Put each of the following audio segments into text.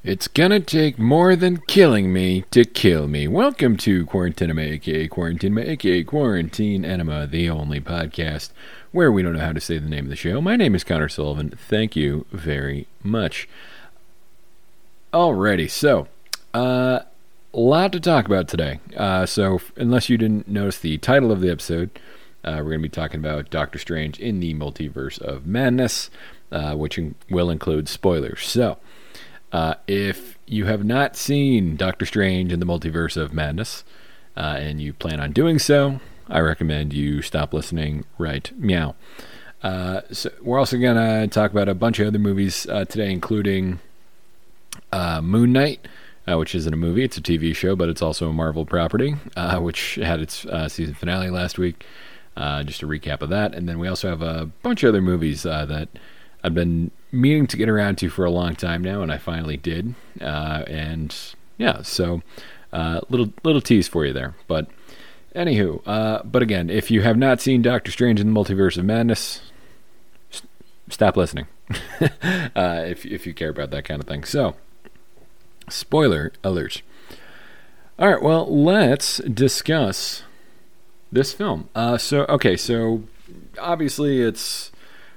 It's gonna take more than killing me to kill me. Welcome to Quarantinema, aka Quarantinema, aka Quarantine Enema, the only podcast where we don't know how to say the name of the show. My name is Connor Sullivan. Thank you very much. Alrighty, so, a lot to talk about today. So, unless you didn't notice the title of the episode, we're going to be talking about Doctor Strange in the Multiverse of Madness, which will include spoilers. So, if you have not seen Doctor Strange in the Multiverse of Madness, and you plan on doing so, I recommend you stop listening right meow. So we're also going to talk about a bunch of other movies today, including Moon Knight, which isn't a movie, it's a TV show, but it's also a Marvel property, which had its season finale last week. Just a recap of that. And then we also have a bunch of other movies that I've been meaning to get around to for a long time now, and I finally did. And yeah, so little tease for you there. But anywho, but again, if you have not seen Doctor Strange in the Multiverse of Madness, stop listening. if you care about that kind of thing. So, spoiler alert. All right, well, let's discuss this film. So obviously it's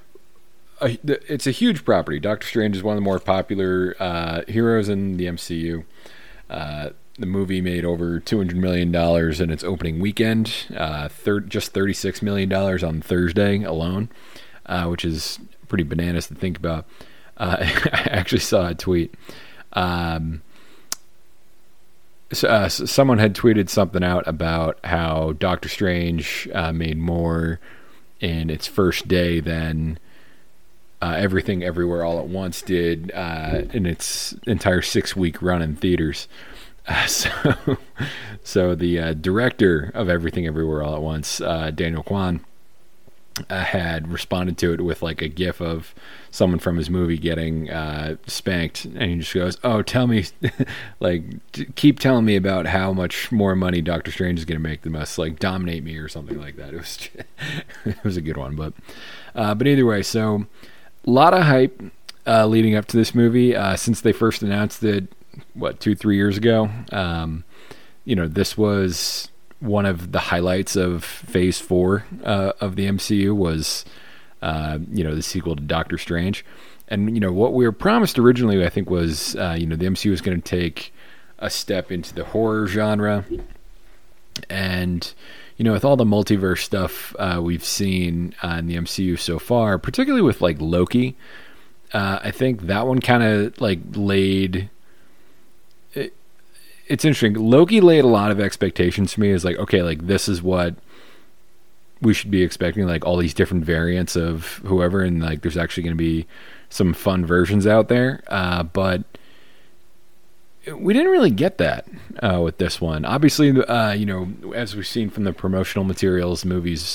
a huge property. Doctor Strange is one of the more popular heroes in the MCU. The movie made over $200 million in its opening weekend, just $36 million on Thursday alone, which is pretty bananas to think about. I actually saw a tweet. Someone had tweeted something out about how Doctor Strange made more in its first day than Everything Everywhere All at Once did in its entire 6-week run in theaters. So the director of Everything Everywhere All at Once, Daniel Kwan, had responded to it with like a gif of someone from his movie getting spanked, and he just goes, "Oh, tell me, like, keep telling me about how much more money Doctor Strange is going to make than us, like, dominate me," or something like that. It was a good one, but either way, so a lot of hype leading up to this movie since they first announced it. 2-3 years ago. This was one of the highlights of Phase 4 of the MCU was, the sequel to Doctor Strange. And, what we were promised originally, I think, was, the MCU was going to take a step into the horror genre. And, with all the multiverse stuff we've seen in the MCU so far, particularly with, like, Loki, I think that one kind of, like, laid... It's interesting. Loki laid a lot of expectations for me. It's like, okay, like this is what we should be expecting, like all these different variants of whoever, and like there's actually going to be some fun versions out there. But we didn't really get that with this one. Obviously, as we've seen from the promotional materials, movies,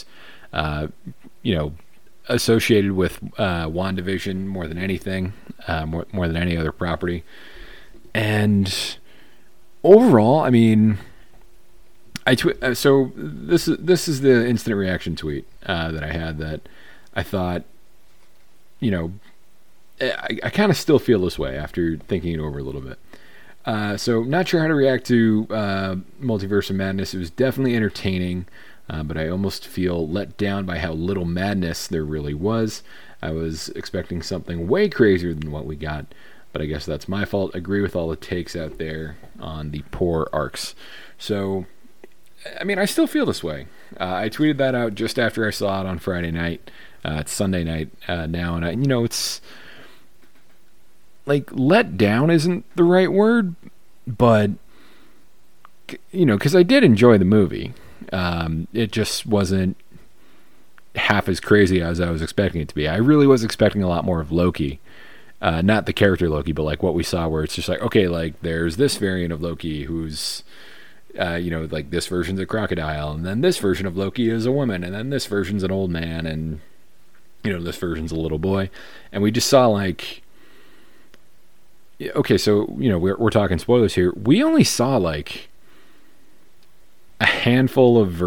associated with WandaVision more than anything, more than any other property, and overall, I mean, so this is the instant reaction tweet that I had that I thought, I kind of still feel this way after thinking it over a little bit. So not sure how to react to Multiverse of Madness. It was definitely entertaining, but I almost feel let down by how little madness there really was. I was expecting something way crazier than what we got. But I guess that's my fault. Agree with all the takes out there on the poor arcs. So, I mean, I still feel this way. I tweeted that out just after I saw it on Friday night. It's Sunday night now, and it's like let down isn't the right word, but because I did enjoy the movie. It just wasn't half as crazy as I was expecting it to be. I really was expecting a lot more of Loki. Not the character Loki, but like what we saw where it's just like, okay, like there's this variant of Loki who's, like this version's a crocodile, and then this version of Loki is a woman, and then this version's an old man, and, this version's a little boy. And we just saw like, okay, so, we're talking spoilers here. We only saw like a handful of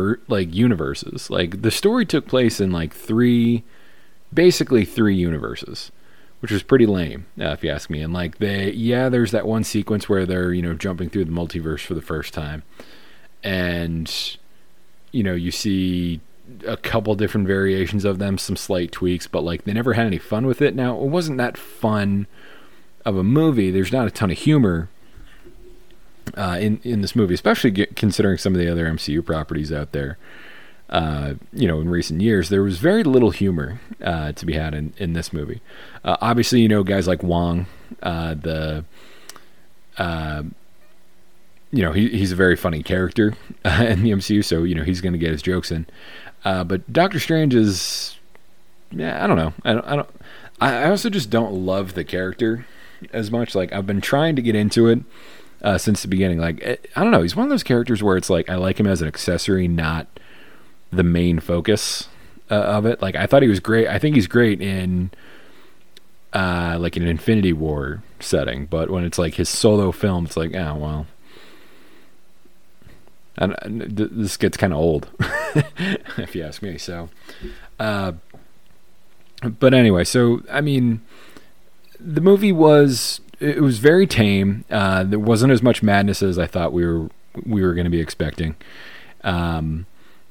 universes. Like the story took place in like basically three universes. which was pretty lame, if you ask me. And like there's that one sequence where they're jumping through the multiverse for the first time, and you see a couple different variations of them, some slight tweaks, but like they never had any fun with it. Now, it wasn't that fun of a movie. There's not a ton of humor in this movie, especially considering some of the other MCU properties out there. In recent years, there was very little humor to be had in this movie. Obviously, guys like Wong, he's a very funny character in the MCU, so he's going to get his jokes in. But Doctor Strange is, I don't know. I also just don't love the character as much. Like, I've been trying to get into it since the beginning. Like, I don't know. He's one of those characters where it's like I like him as an accessory, not the main focus of it. Like, I thought he was great. I think he's great in like an Infinity War setting, but when it's like his solo film, it's like, oh well. And this gets kind of old, if you ask me. So, but anyway, so I mean, the movie was very tame. There wasn't as much madness as I thought we were going to be expecting. I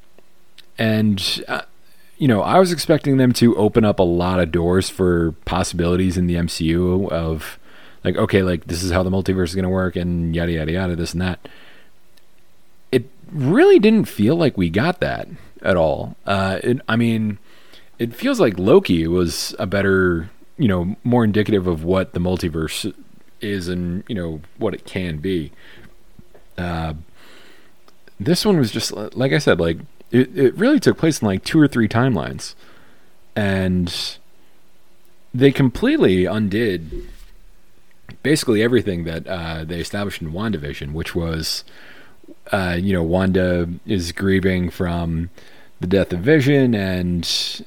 was expecting them to open up a lot of doors for possibilities in the MCU of like, okay, like this is how the multiverse is going to work, and yada yada yada, this and that. Really didn't feel like we got that at all. It feels like Loki was a better, more indicative of what the multiverse is and, what it can be. This one was just, like I said, like it really took place in like 2 or 3 timelines, and they completely undid basically everything that they established in WandaVision, which was Wanda is grieving from the death of Vision, and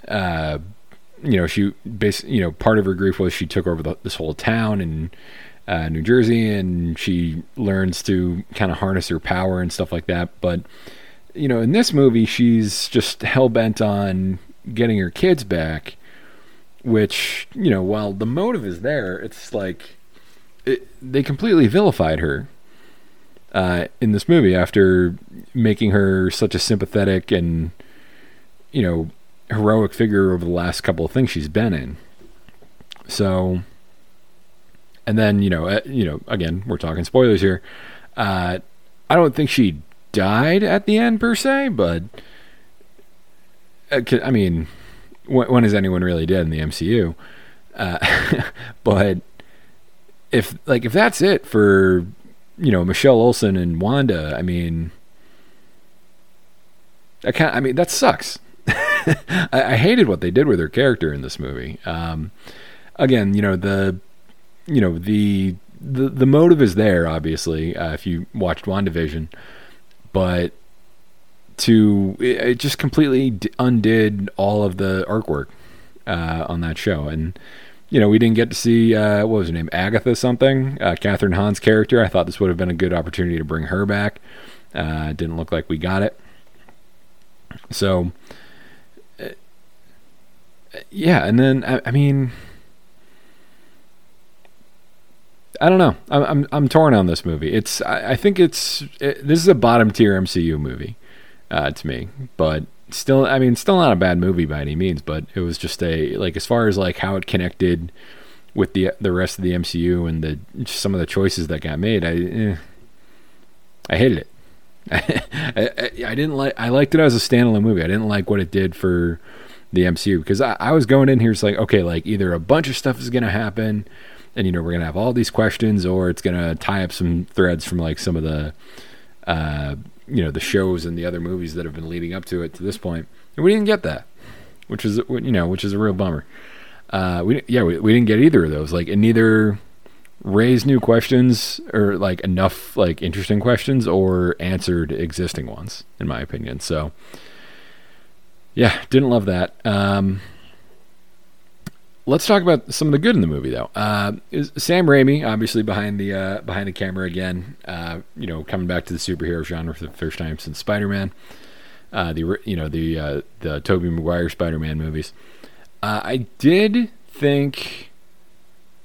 she basically, part of her grief was she took over this whole town in New Jersey, and she learns to kind of harness her power and stuff like that. But in this movie, she's just hell bent on getting her kids back, which while the motive is there, it's like they completely vilified her in this movie after making her such a sympathetic and heroic figure over the last couple of things she's been in. So, and then again, we're talking spoilers here. I don't think she died at the end per se, but I mean, when is anyone really dead in the MCU? But if that's it for Michelle Olsen and Wanda, I mean, that sucks. I hated what they did with her character in this movie. Again, the motive is there, obviously, if you watched WandaVision, but it just completely undid all of the artwork on that show. And we didn't get to see, what was her name? Agatha something? Catherine Hahn's character. I thought this would have been a good opportunity to bring her back. It didn't look like we got it. So, yeah, and then, I mean, I don't know. I'm torn on this movie. I think this is a bottom tier MCU movie, to me, but still not a bad movie by any means, but it was just as far as like how it connected with the rest of the MCU and some of the choices that got made, I hated it. I didn't like. I liked it as a standalone movie. I didn't like what it did for the MCU, because I was going in here, it's like, okay, like either a bunch of stuff is going to happen, and we're going to have all these questions, or it's going to tie up some threads from like some of the the shows and the other movies that have been leading up to it to this point, and we didn't get that, which is a real bummer. We didn't get either of those. Like, it neither raised new questions or like enough like interesting questions, or answered existing ones, in my opinion. So yeah, didn't love that. Let's talk about some of the good in the movie, though. Is Sam Raimi, obviously behind the camera again, coming back to the superhero genre for the first time since Spider-Man, the Tobey Maguire Spider-Man movies. I did think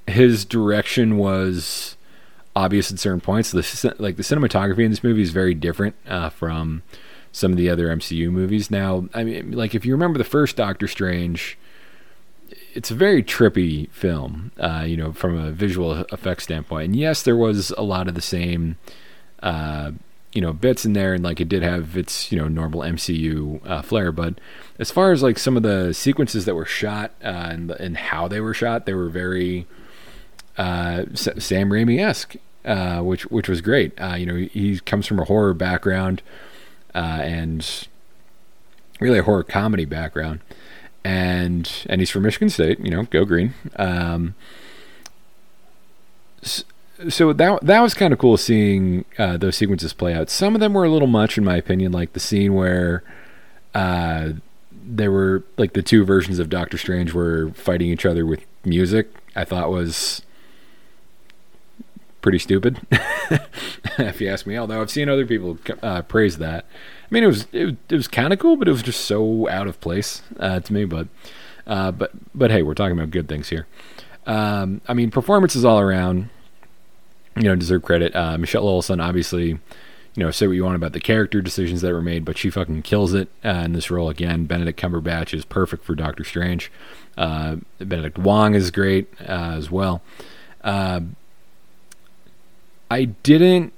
his direction was obvious at certain points. The cinematography in this movie is very different from some of the other MCU movies. Now, I mean, like if you remember the first Doctor Strange, it's a very trippy film, from a visual effects standpoint. And yes, there was a lot of the same, bits in there, and like it did have its, normal MCU flair. But as far as like some of the sequences that were shot and how they were shot, they were very Sam Raimi-esque, which was great. He comes from a horror background and really a horror comedy background. And he's from Michigan State, go green. So that was kind of cool seeing those sequences play out. Some of them were a little much, in my opinion, like the scene where there were like the two versions of Doctor Strange were fighting each other with music. I thought was pretty stupid, if you ask me. Although I've seen other people praise that. I mean, it was kind of cool, but it was just so out of place to me. But hey, we're talking about good things here. I mean, performances all around, deserve credit. Michelle Olsen, obviously, say what you want about the character decisions that were made, but she fucking kills it in this role again. Benedict Cumberbatch is perfect for Doctor Strange. Benedict Wong is great as well. I didn't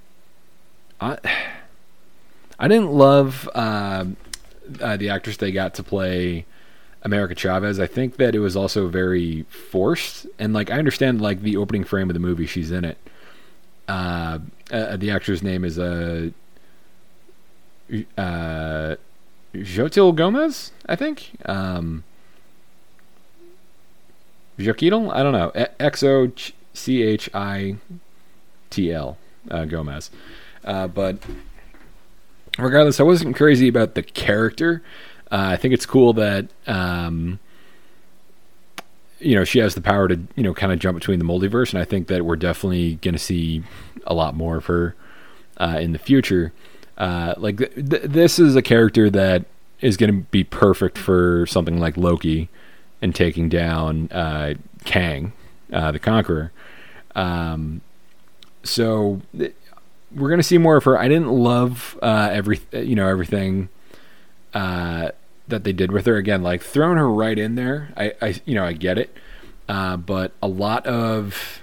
love the actress they got to play America Chavez. I think that it was also very forced, and like I understand like the opening frame of the movie, she's in it. The actor's name is Jotil Gomez, I think. Joquitl? I don't know. XOCHITL Gomez. But regardless, I wasn't crazy about the character. I think it's cool that she has the power to kind of jump between the multiverse, and I think that we're definitely going to see a lot more of her in the future. This is a character that is going to be perfect for something like Loki and taking down Kang, the Conqueror. So we're going to see more of her. I didn't love everything that they did with her. Again, like throwing her right in there. I get it. But a lot of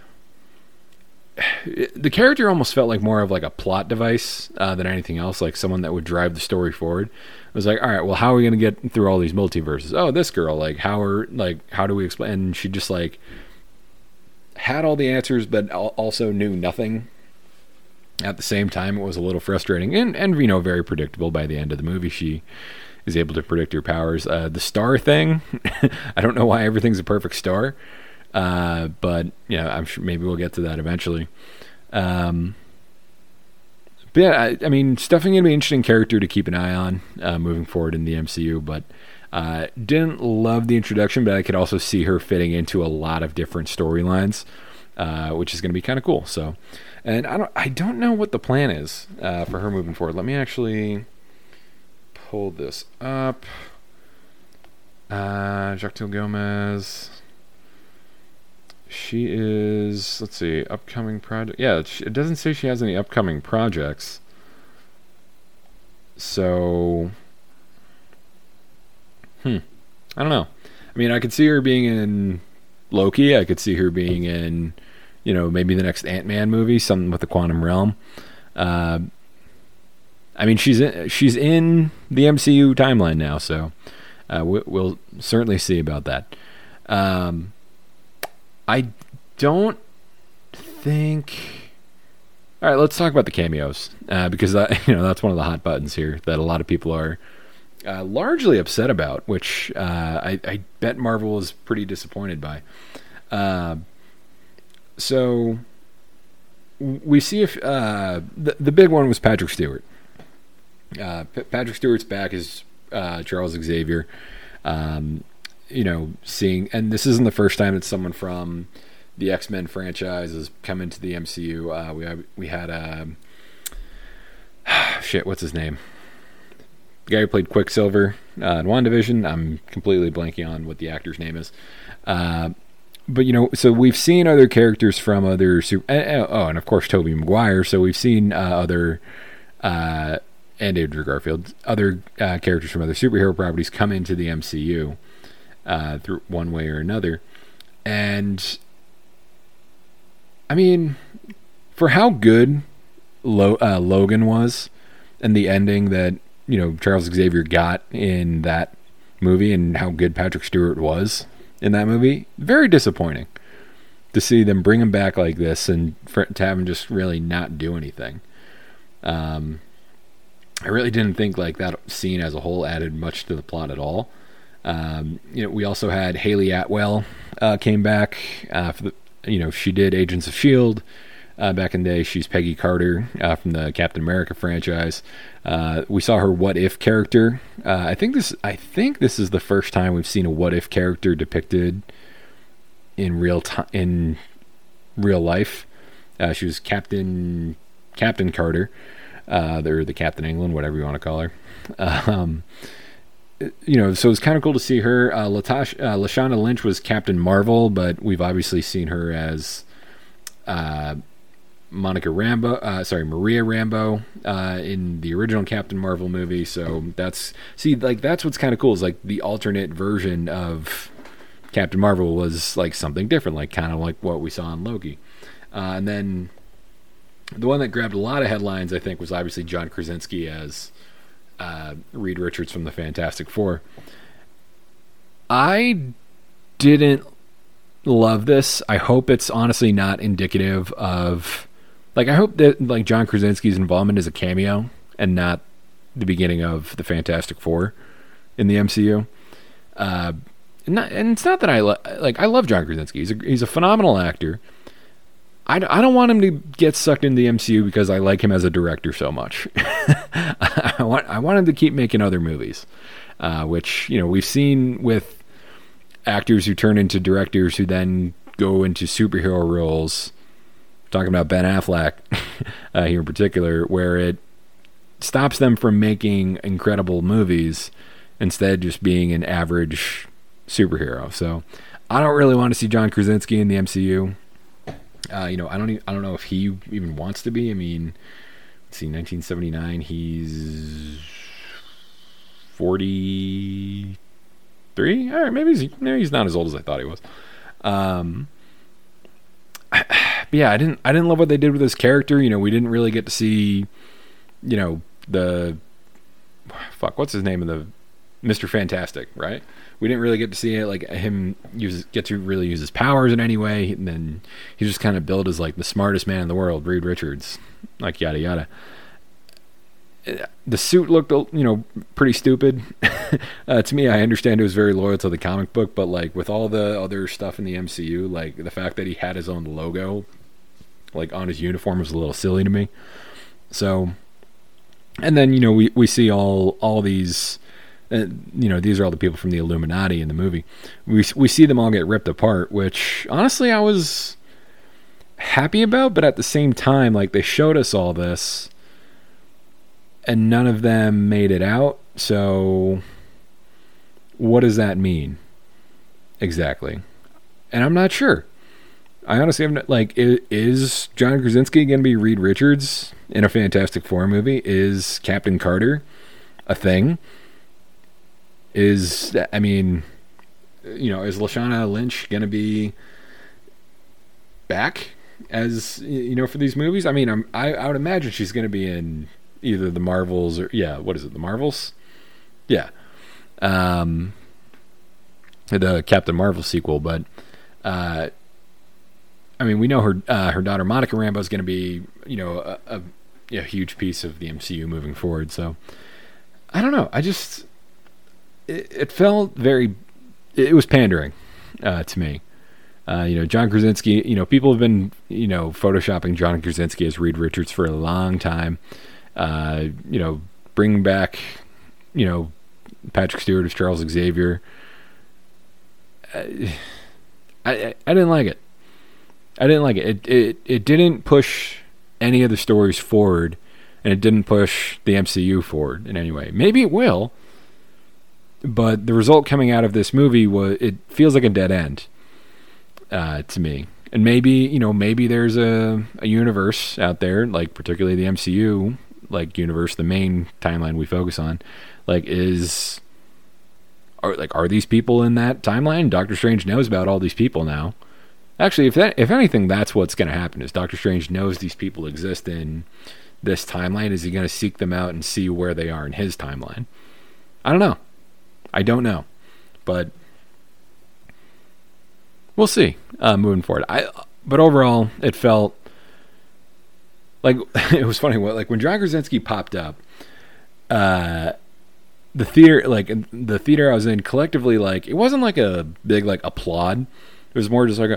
the character almost felt like more of like a plot device than anything else, like someone that would drive the story forward. It was like, all right, well, how are we going to get through all these multiverses? Oh, this girl, like how do we explain? And she just like had all the answers, but also knew nothing. At the same time, it was a little frustrating and very predictable. By the end of the movie, she is able to predict her powers. The star thing, I don't know why everything's a perfect star, but I'm sure maybe we'll get to that eventually. But yeah, I mean, it's definitely going to be an interesting character to keep an eye on moving forward in the MCU, but didn't love the introduction, but I could also see her fitting into a lot of different storylines, which is going to be kind of cool. So, and I don't know what the plan is for her moving forward. Let me actually pull this up. Joquitl Gomez. She is, let's see, upcoming project. Yeah, it doesn't say she has any upcoming projects. So, I don't know. I mean, I could see her being in Loki. I could see her being in, maybe the next Ant-Man movie, something with the quantum realm. I mean, she's in the MCU timeline now, so we'll certainly see about that. I don't think. All right, let's talk about the cameos because that's one of the hot buttons here that a lot of people are largely upset about, which I bet Marvel was pretty disappointed by. So we see if the big one was Patrick Stewart. Patrick Stewart's back as Charles Xavier. Seeing, and this isn't the first time that someone from the X-Men franchise has come into the MCU. We had what's his name? The guy who played Quicksilver in WandaVision. I'm completely blanking on what the actor's name is. but so we've seen other characters from other and of course Tobey Maguire. So we've seen other and Andrew Garfield, other characters from other superhero properties come into the MCU through one way or another. And I mean, for how good Logan was, and the ending that Charles Xavier got in that movie, and how good Patrick Stewart was in that movie, very disappointing to see them bring him back like this and to have him just really not do anything. I really didn't think like that scene as a whole added much to the plot at all. We also had Haley Atwell came back for the, she did Agents of S.H.I.E.L.D. Back in the day. She's Peggy Carter from the Captain America franchise. We saw her What If character. I think this is the first time we've seen a What If character depicted in real life. She was Captain Carter, or the Captain England, whatever you want to call her. So it's kind of cool to see her. Lashana Lynch was Captain Marvel, but we've obviously seen her as Maria Rambeau in the original Captain Marvel movie. So that's what's kind of cool, is like the alternate version of Captain Marvel was like something different, like kind of like what we saw in Loki. And then the one that grabbed a lot of headlines, I think, was obviously John Krasinski as Reed Richards from the Fantastic Four. I didn't love this. I hope it's honestly not indicative of, like, I hope that like John Krasinski's involvement is a cameo and not the beginning of the Fantastic Four in the MCU. And it's not that I love John Krasinski. He's a phenomenal actor. I don't want him to get sucked into the MCU because I like him as a director so much. I want him to keep making other movies, which we've seen with actors who turn into directors who then go into superhero roles. Talking about Ben Affleck here in particular, where it stops them from making incredible movies, instead just being an average superhero. So I don't really want to see John Krasinski in the MCU. I don't know if he even wants to be. I mean, let's see, 1979, he's 43. All right, maybe he's not as old as I thought he was. But yeah, I didn't love what they did with his character. We didn't really get to see, what's his name in the Mr. Fantastic, right? We didn't really get to see it, like him get to really use his powers in any way, and then he's just kind of billed as like the smartest man in the world, Reed Richards, like yada yada. The suit looked, pretty stupid to me. I understand it was very loyal to the comic book, but like with all the other stuff in the MCU, like the fact that he had his own logo, like on his uniform, was a little silly to me. So, and then we see all these. These are all the people from the Illuminati in the movie. We see them all get ripped apart, which honestly I was happy about, but at the same time, like, they showed us all this and none of them made it out. So what does that mean exactly? And I'm not sure. I honestly haven't, like, is John Krasinski going to be Reed Richards in a Fantastic Four movie? Is Captain Carter a thing? Is Lashana Lynch going to be back as, for these movies? I mean, I would imagine she's going to be in either the Marvels or, what is it, the Marvels? Yeah. The Captain Marvel sequel, but, we know her daughter Monica Rambeau is going to be, a huge piece of the MCU moving forward. So I don't know. It felt it was pandering to me. John Krasinski, people have been, photoshopping John Krasinski as Reed Richards for a long time. Bringing back, Patrick Stewart as Charles Xavier. I didn't like it. It didn't push any of the stories forward, and it didn't push the MCU forward in any way. Maybe it will, but the result coming out of this movie it feels like a dead end. to me. And maybe there's a universe out there, like particularly the MCU like universe, the main timeline we focus on, like are these people in that timeline? Doctor Strange knows about all these people now. Actually, if anything, that's what's going to happen. Is Doctor Strange knows these people exist in this timeline? Is he going to seek them out and see where they are in his timeline? I don't know, but we'll see moving forward. But overall, it felt like it was funny. Like when John Krasinski popped up, the theater I was in collectively, like it wasn't like a big like applaud. It was more just like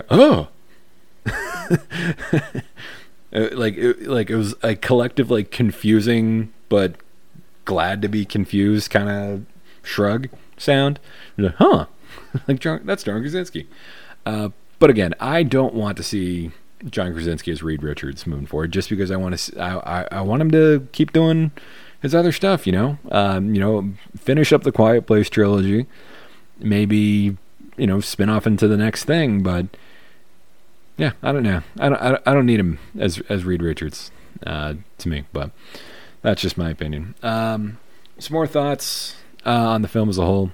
it was a collective like confusing but glad to be confused kind of shrug sound. Like, that's John Krasinski. But again, I don't want to see John Krasinski as Reed Richards moving forward, just because I want him to keep doing his other stuff. Finish up the Quiet Place trilogy, maybe spin off into the next thing. But yeah, I don't know. I don't need him as Reed Richards to me, but that's just my opinion. Some more thoughts on the film as a whole.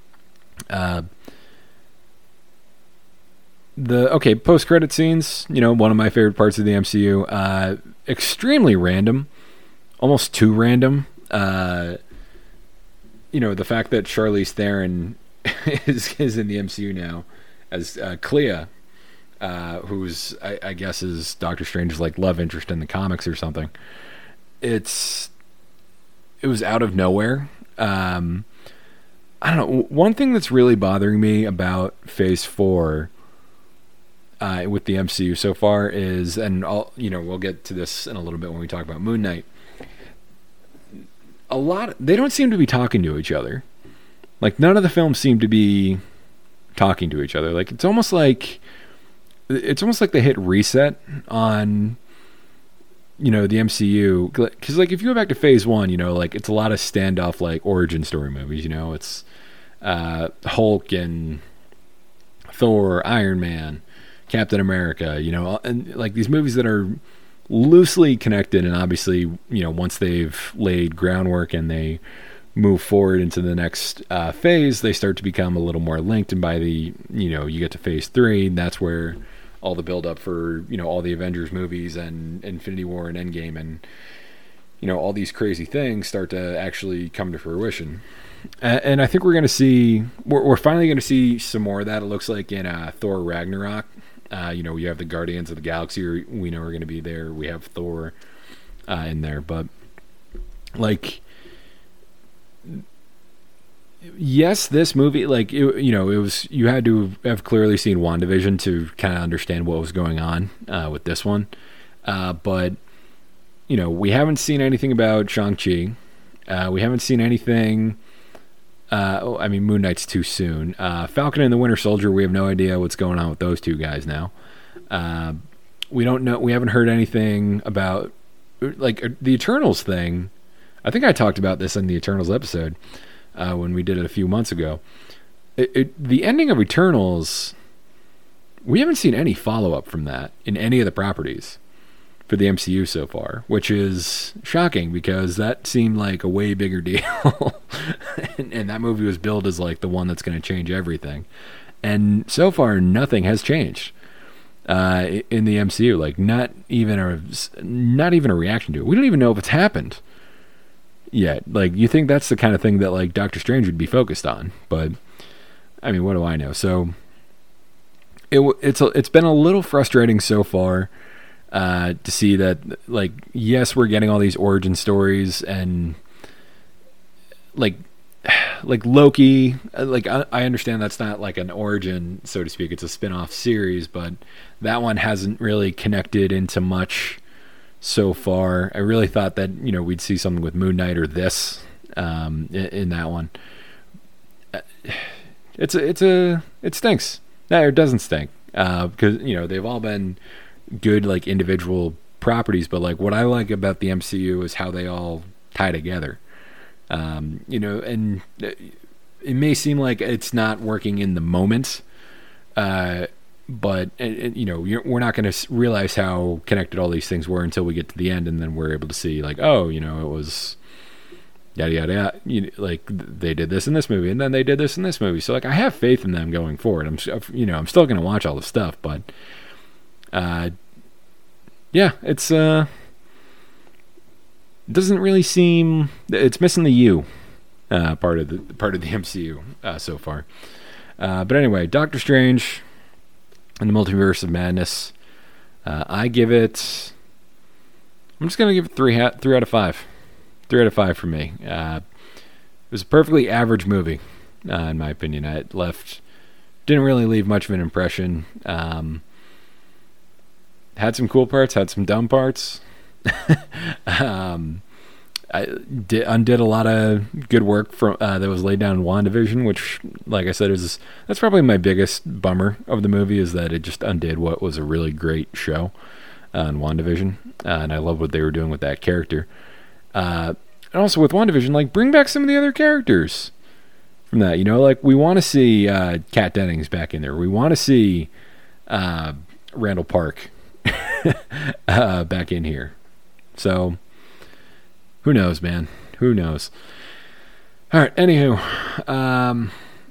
Post-credit scenes, one of my favorite parts of the MCU. Extremely random, almost too random. The fact that Charlize Theron is in the MCU now as Clea, who's I guess is Doctor Strange's like love interest in the comics or something. It was out of nowhere. I don't know. One thing that's really bothering me about Phase 4 with the MCU so far is, and we'll get to this in a little bit when we talk about Moon Knight. They don't seem to be talking to each other. Like none of the films seem to be talking to each other. Like it's almost like they hit reset on the MCU, because like if you go back to Phase 1, like it's a lot of standoff like origin story movies. It's Hulk and Thor, Iron Man, Captain America, and like these movies that are loosely connected, and obviously, once they've laid groundwork and they move forward into the next phase, they start to become a little more linked. And by the, you get to Phase 3, that's where all the build up for, all the Avengers movies and Infinity War and Endgame and, all these crazy things start to actually come to fruition. And I think we're finally going to see some more of that. It looks like in Thor Ragnarok. We have the Guardians of the Galaxy. We know are going to be there. We have Thor in there, but like, yes, this movie, like it was. You had to have clearly seen WandaVision to kind of understand what was going on with this one. But we haven't seen anything about Shang-Chi. We haven't seen anything. Moon Knight's too soon. Falcon and the Winter Soldier, we have no idea what's going on with those two guys now. We don't know. We haven't heard anything about like the Eternals thing. I think I talked about this in the Eternals episode when we did it a few months ago. The ending of Eternals, we haven't seen any follow-up from that in any of the properties for the MCU so far, which is shocking because that seemed like a way bigger deal. and that movie was billed as like the one that's going to change everything. And so far, nothing has changed in the MCU. Like not even a reaction to it. We don't even know if it's happened yet. Like you think that's the kind of thing that like Doctor Strange would be focused on, but I mean, what do I know? So it's been a little frustrating so far. To see that, like, yes, we're getting all these origin stories and like Loki, like I understand that's not like an origin, so to speak. It's a spin-off series, but that one hasn't really connected into much so far. I really thought that, we'd see something with Moon Knight or this in that one. It stinks. No, it doesn't stink because, they've all been good like individual properties, but like what I like about the MCU is how they all tie together. And it may seem like it's not working in the moment, but we're not going to realize how connected all these things were until we get to the end, and then we're able to see like, oh, it was yada yada yada. Like they did this in this movie, and then they did this in this movie. So like I have faith in them going forward. I'm still going to watch all the stuff, but yeah, it's doesn't really seem, it's missing the U part of the MCU so far. But anyway, Doctor Strange and the Multiverse of Madness. I'm just going to give it 3 out of 5. 3 out of 5 for me. It was a perfectly average movie, in my opinion. Didn't really leave much of an impression. Had some cool parts, had some dumb parts. I undid a lot of good work from that was laid down in WandaVision, which, like I said, that's probably my biggest bummer of the movie, is that it just undid what was a really great show in WandaVision, and I love what they were doing with that character. And also with WandaVision, like, bring back some of the other characters from that. Like, we want to see Kat Dennings back in there. We want to see Randall Park back in here. So who knows, man? Who knows? All right. Anywho,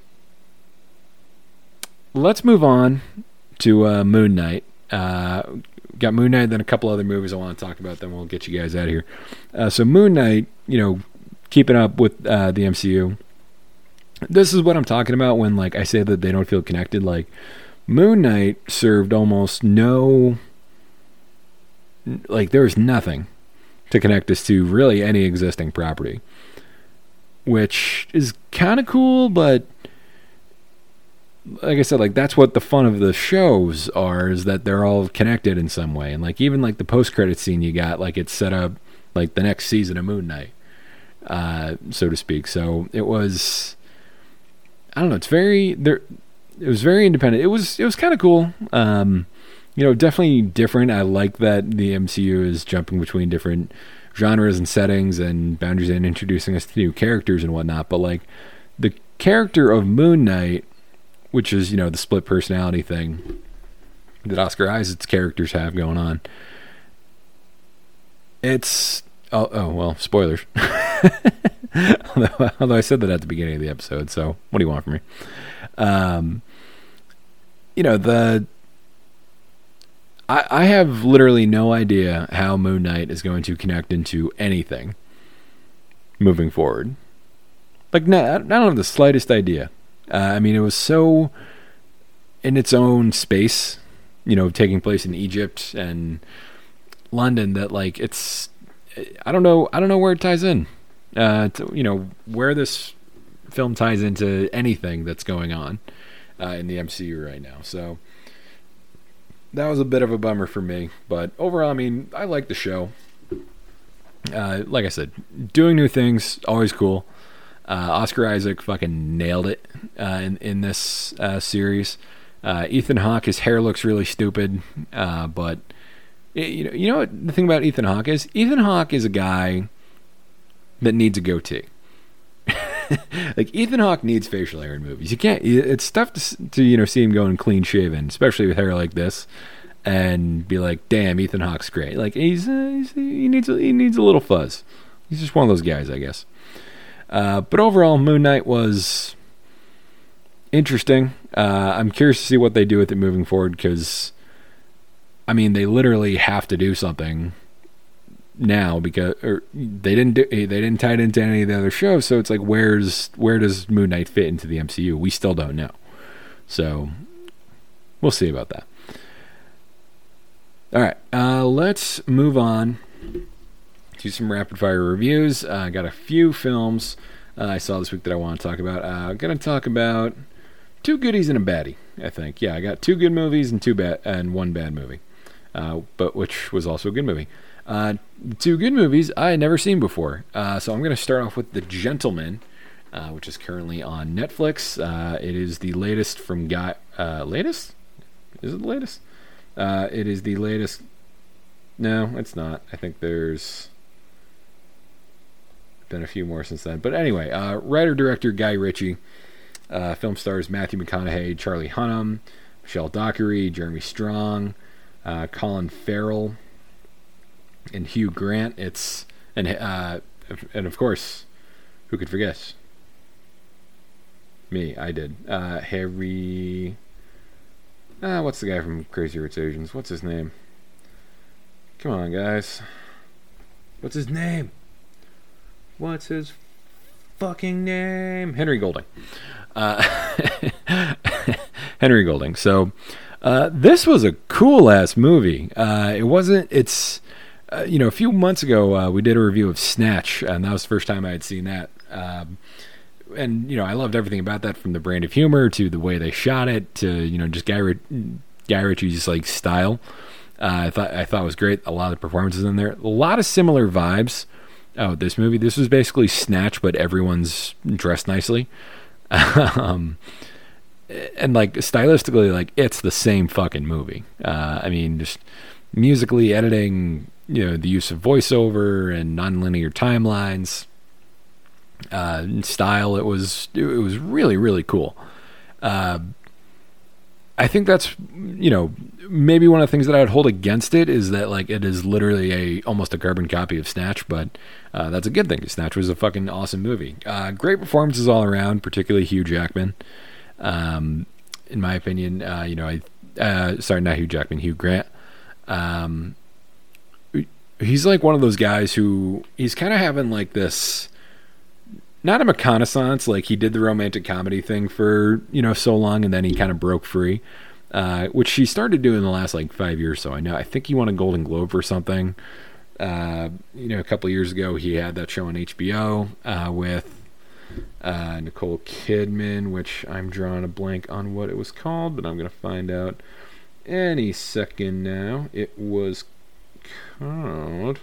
let's move on to Moon Knight. Got Moon Knight, then a couple other movies I want to talk about. Then we'll get you guys out of here. So Moon Knight, keeping up with the MCU. This is what I'm talking about when, like, I say that they don't feel connected. Like, Moon Knight served almost no, like, there was nothing to connect us to really any existing property, which is kind of cool, but like I said, like, that's what the fun of the shows are, is that they're all connected in some way. And like, even like the post-credit scene you got, like, it's set up like the next season of Moon Knight, so to speak. So it was, I don't know, it was very independent. It was kind of cool. Definitely different. I like that the MCU is jumping between different genres and settings and boundaries and introducing us to new characters and whatnot. But like, the character of Moon Knight, which is, the split personality thing that Oscar Isaac's characters have going on. It's, well, spoilers. Although I said that at the beginning of the episode, so what do you want from me? I have literally no idea how Moon Knight is going to connect into anything moving forward. Like, no, I don't have the slightest idea. It was so in its own space, taking place in Egypt and London, that like, I don't know where it ties in. Where this film ties into anything that's going on in the MCU right now. So that was a bit of a bummer for me, but overall, I like the show. Like I said, doing new things, always cool. Oscar Isaac fucking nailed it in this series. Ethan Hawke, his hair looks really stupid, but you know what the thing about Ethan Hawke is? Ethan Hawke is a guy that needs a goatee. Like, Ethan Hawke needs facial hair in movies. You can't. It's tough to see him going clean shaven, especially with hair like this, and be like, damn, Ethan Hawke's great. Like, he needs a little fuzz. He's just one of those guys, I guess. But overall, Moon Knight was interesting. I'm curious to see what they do with it moving forward, because they literally have to do something now, because they didn't tie it into any of the other shows. So it's like, where does Moon Knight fit into the MCU? We still don't know. So we'll see about that. All right, let's move on to some rapid fire reviews. I got a few films I saw this week that I want to talk about. I'm going to talk about 2 goodies and a baddie, I think. Yeah, I got 2 good movies and 1 bad movie, but which was also a good movie. 2 good movies I had never seen before. So I'm going to start off with The Gentleman, which is currently on Netflix. It is the latest from latest? Is it the latest? It is the latest. No, it's not. I think there's been a few more since then. But anyway, writer-director Guy Ritchie. Film stars Matthew McConaughey, Charlie Hunnam, Michelle Dockery, Jeremy Strong, Colin Farrell, and Hugh Grant. And of course, who could forget? Me, I did. Harry. What's the guy from Crazy Rich Asians? What's his name? Come on, guys. What's his name? What's his fucking name? Henry Golding. Henry Golding. So, this was a cool ass movie. It's a few months ago, we did a review of Snatch, and that was the first time I had seen that. And I loved everything about that, from the brand of humor to the way they shot it to just Guy Ritchie's like style. I thought it was great. A lot of the performances in there, a lot of similar vibes. Oh, this movie. This was basically Snatch, but everyone's dressed nicely. And like stylistically, like it's the same fucking movie. I mean, just musically, editing, the use of voiceover and nonlinear timelines, style. It was really, really cool. I think that's, maybe one of the things that I would hold against it is that like it is literally almost a carbon copy of Snatch, but that's a good thing. Snatch was a fucking awesome movie. Great performances all around, particularly Hugh Jackman. In my opinion, sorry, not Hugh Jackman, Hugh Grant. He's like one of those guys who he's kind of having like this, not a reconnaissance, like he did the romantic comedy thing for, so long, and then he kind of broke free, which he started doing in the last like 5 years. So I think he won a Golden Globe for something. A couple of years ago, he had that show on HBO with Nicole Kidman, which I'm drawing a blank on what it was called, but I'm going to find out any second now. It was called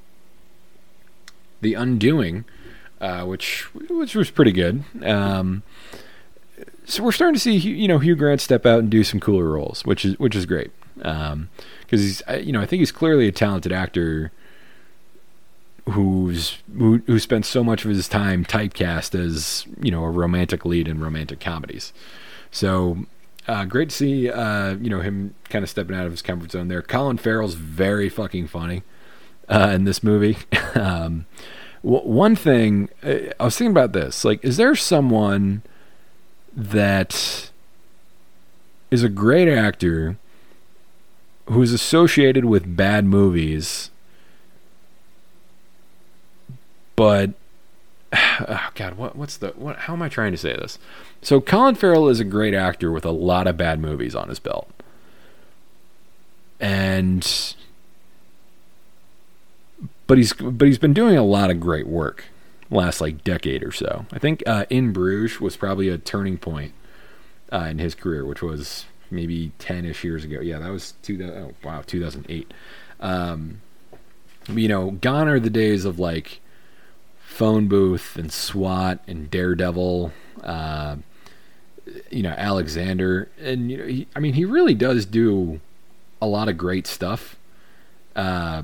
The Undoing. Which was pretty good. So we're starting to see Hugh Grant step out and do some cooler roles, which is great. Because he's I think he's clearly a talented actor who spent so much of his time typecast as a romantic lead in romantic comedies. So great to see him kind of stepping out of his comfort zone there. Colin Farrell's very fucking funny in this movie. One thing, I was thinking about this, like, is there someone that is a great actor who is associated with bad movies, but, oh God, how am I trying to say this? So Colin Farrell is a great actor with a lot of bad movies on his belt. But he's been doing a lot of great work last like decade or so. I think In Bruges was probably a turning point in his career, which was maybe 10-ish years ago. Yeah, that was 2008. Gone are the days of like Phone Booth and SWAT and Daredevil. Alexander, and he really does do a lot of great stuff. But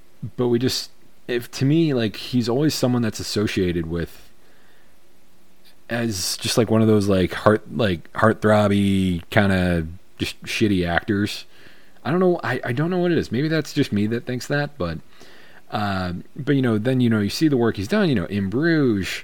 to me, like, he's always someone that's associated with as just like one of those like heartthrobby kind of just shitty actors. I don't know. I don't know what it is. Maybe that's just me that thinks that, but then you see the work he's done. In Bruges,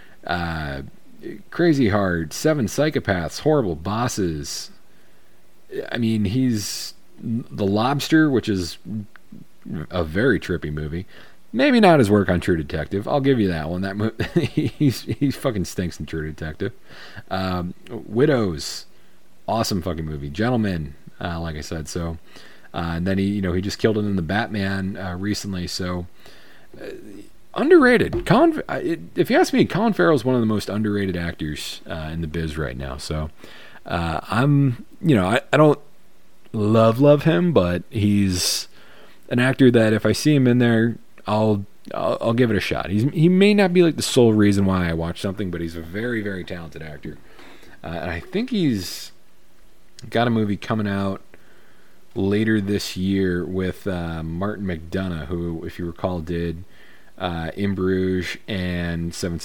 Crazy Heart, Seven Psychopaths, Horrible Bosses. I mean, he's The Lobster, which is a very trippy movie. Maybe not his work on True Detective. I'll give you that one. That he fucking stinks in True Detective. Widows, awesome fucking movie. Gentlemen, like I said. So, and then he just killed it in the Batman recently. So, underrated. If you ask me, Colin Farrell is one of the most underrated actors in the biz right now. So, I don't love him, but he's an actor that if I see him in there, I'll give it a shot. He may not be like the sole reason why I watch something, but he's a very, very talented actor. And I think he's got a movie coming out later this year with Martin McDonagh, who, if you recall, did In Bruges and Seven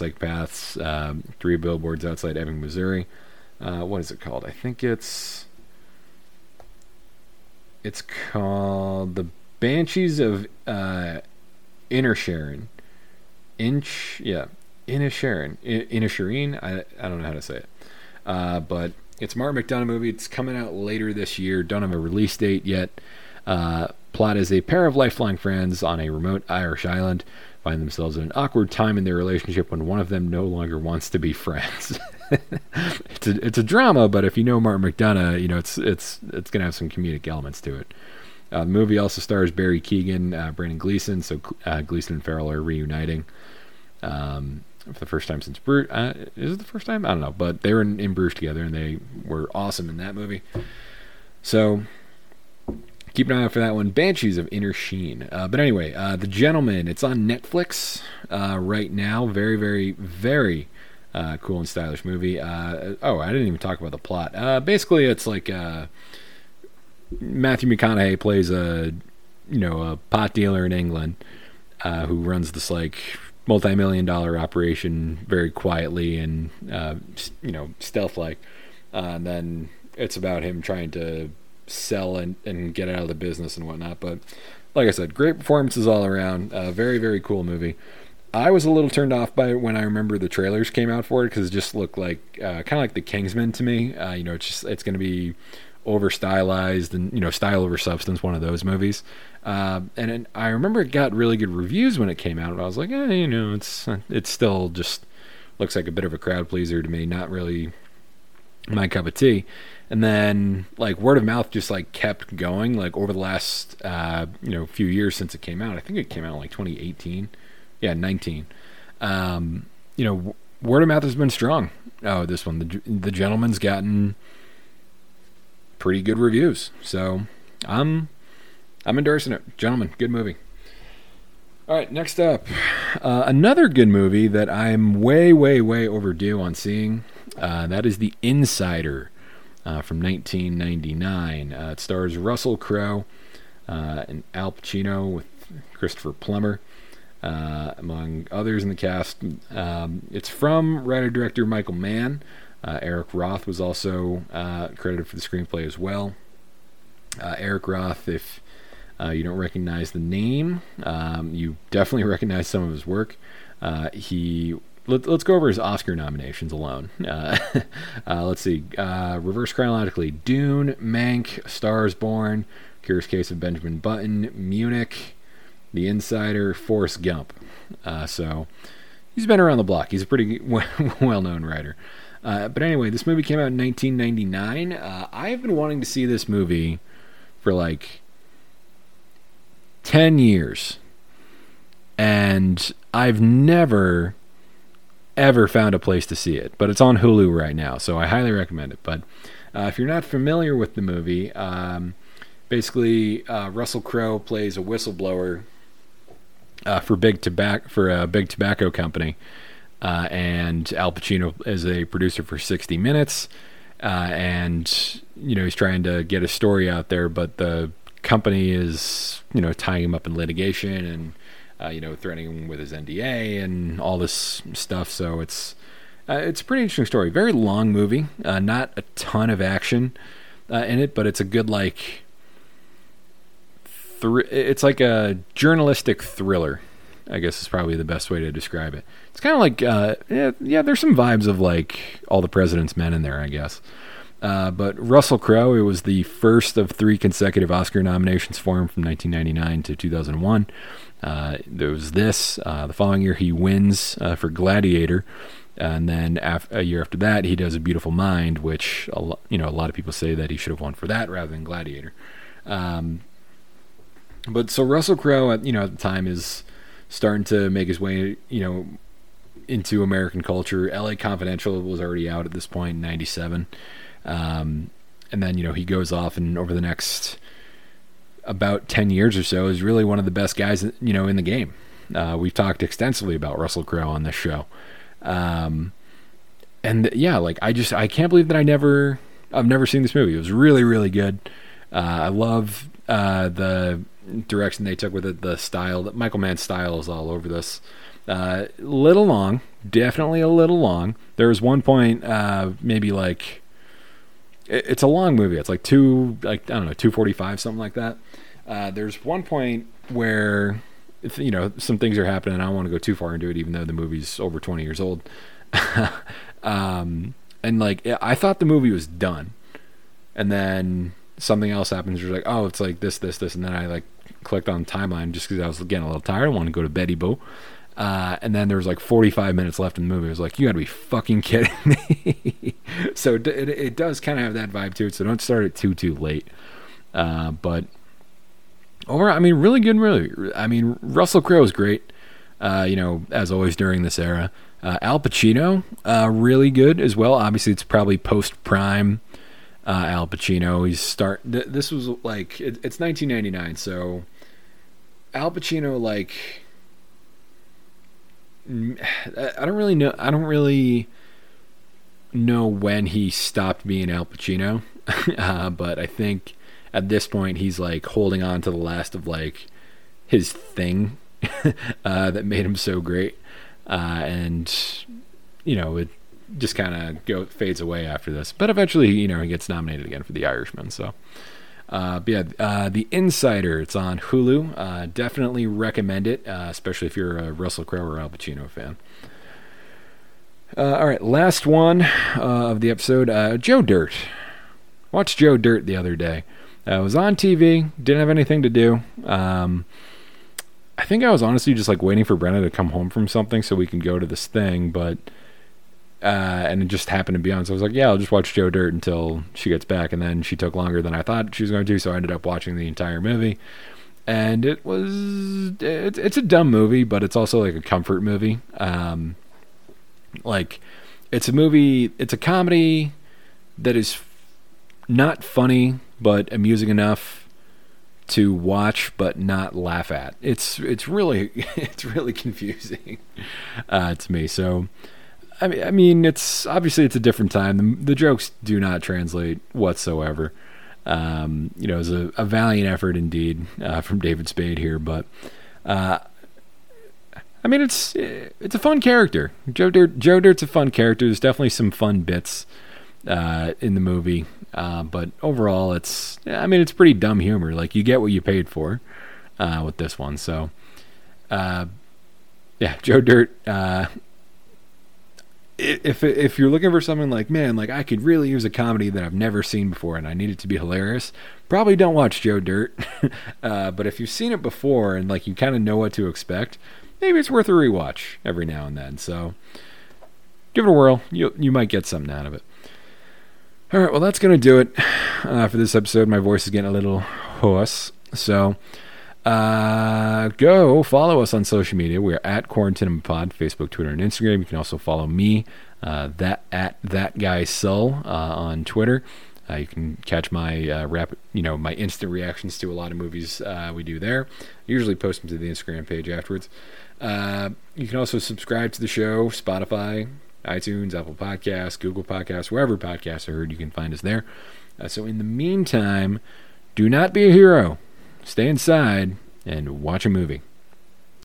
Psychopaths, 3 Billboards Outside Ebbing, Missouri. What is it called? I think it's It's called The Banshees of Inisherin. Inisherin. I don't know how to say it. But it's a Martin McDonagh movie. It's coming out later this year. Don't have a release date yet. Plot is a pair of lifelong friends on a remote Irish island find themselves in an awkward time in their relationship when one of them no longer wants to be friends. It's a drama, but if you know Martin McDonagh, you know it's gonna have some comedic elements to it. The movie also stars Barry Keoghan, Brendan Gleeson, so Gleeson and Farrell are reuniting for the first time since Bruce. Is it the first time? I don't know, but they were in Bruce together, and they were awesome in that movie. So keep an eye out for that one. Banshees of Inisherin. But anyway, The Gentleman. It's on Netflix right now. Very, very, very cool and stylish movie. I didn't even talk about the plot. Basically, it's like Matthew McConaughey plays a pot dealer in England who runs this like multi-million-dollar operation very quietly and stealth-like. And then it's about him trying to sell and get out of the business and whatnot. But like I said, great performances all around. Very, very cool movie. I was a little turned off by it when I remember the trailers came out for it because it just looked like kind of like The Kingsman to me. It's going to be over stylized and style over substance, one of those movies. And I remember it got really good reviews when it came out, and I was like, it's still just looks like a bit of a crowd pleaser to me, not really my cup of tea. And then like word of mouth just like kept going like over the last few years since it came out. I think it came out in like 2018. Yeah, 19. Word of mouth has been strong. Oh, this one, the Gentleman's gotten pretty good reviews. So I'm endorsing it. Gentleman, good movie. All right, next up, another good movie that I'm way, way, way overdue on seeing. That is The Insider from 1999. It stars Russell Crowe and Al Pacino with Christopher Plummer, among others in the cast. It's from writer-director Michael Mann. Eric Roth was also credited for the screenplay as well. Eric Roth, if you don't recognize the name, you definitely recognize some of his work. Let's go over his Oscar nominations alone. Let's see. Reverse chronologically: Dune, Mank, Stars Born, Curious Case of Benjamin Button, Munich, The Insider, Forrest Gump. So he's been around the block. He's a pretty well-known writer. But anyway, this movie came out in 1999. I have been wanting to see this movie for like 10 years. And I've never, ever found a place to see it. But it's on Hulu right now, so I highly recommend it. But if you're not familiar with the movie, basically Russell Crowe plays a whistleblower for a big tobacco company. And Al Pacino is a producer for 60 Minutes. And, he's trying to get a story out there, but the company is, tying him up in litigation and, threatening him with his NDA and all this stuff. So it's a pretty interesting story. Very long movie. Not a ton of action in it, but it's a good, like, it's like a journalistic thriller, I guess is probably the best way to describe it. It's kind of like, there's some vibes of like All the President's Men in there, I guess. But Russell Crowe, it was the first of 3 consecutive Oscar nominations for him from 1999 to 2001. There was this. The following year, he wins for Gladiator. And then a year after that, he does A Beautiful Mind, which a lot of people say that he should have won for that rather than Gladiator. But so Russell Crowe, at the time, is starting to make his way, into American culture. LA Confidential was already out at this point in 97. And then, he goes off and over the next about 10 years or so is really one of the best guys, in the game. We've talked extensively about Russell Crowe on this show. I can't believe that I've never seen this movie. It was really, really good. I love the direction they took with it, the style. That Michael Mann's style is all over this. Little long, definitely a little long. There was one point, maybe like it's a long movie. It's like 2:45, something like that. There's one point where, some things are happening. I don't want to go too far into it, even though the movie's over 20 years old. And like, I thought the movie was done, and then something else happens. You're like, oh, it's like this, and then I like clicked on timeline just because I was getting a little tired. I wanted to go to Betty Boo. And then there was like 45 minutes left in the movie. I was like, you gotta be fucking kidding me. So it does kind of have that vibe to it. So don't start it too late. But overall, I mean, really good. Russell Crowe is great. As always during this era. Al Pacino, really good as well. Obviously, it's probably post-prime Al Pacino. This was like, it's 1999, so Al Pacino, like, I don't really know when he stopped being Al Pacino, but I think at this point he's like holding on to the last of like his thing that made him so great. And it just kind of fades away after this. But eventually, he gets nominated again for The Irishman. So, The Insider, it's on Hulu. Definitely recommend it, especially if you're a Russell Crowe or Al Pacino fan. All right, last one of the episode, Joe Dirt. Watched Joe Dirt the other day. I was on TV, didn't have anything to do. I think I was honestly just like waiting for Brenna to come home from something so we can go to this thing, but and it just happened to be on. So I was like, yeah, I'll just watch Joe Dirt until she gets back. And then she took longer than I thought she was going to, so I ended up watching the entire movie. And it's a dumb movie, but it's also like a comfort movie. Like it's a comedy that is not funny, but amusing enough to watch but not laugh at. It's really confusing to me. So I mean it's obviously it's a different time. The jokes do not translate whatsoever. It was a valiant effort indeed from David Spade here, but I mean it's a fun character. Joe Dirt's a fun character. There's definitely some fun bits in the movie. But overall, it's pretty dumb humor. Like, you get what you paid for with this one. So, Joe Dirt. If you're looking for something like, man, like I could really use a comedy that I've never seen before and I need it to be hilarious, probably don't watch Joe Dirt. But if you've seen it before and like you kind of know what to expect, maybe it's worth a rewatch every now and then. So, give it a whirl. You might get something out of it. All right, well, that's going to do it for this episode. My voice is getting a little hoarse. So go follow us on social media. We're at Quarantine Pod, Facebook, Twitter, and Instagram. You can also follow me, at That Guy Sull, on Twitter. You can catch my my instant reactions to a lot of movies we do there. I usually post them to the Instagram page afterwards. You can also subscribe to the show, Spotify, iTunes, Apple Podcasts, Google Podcasts, wherever podcasts are heard, you can find us there. So in the meantime, do not be a hero. Stay inside and watch a movie.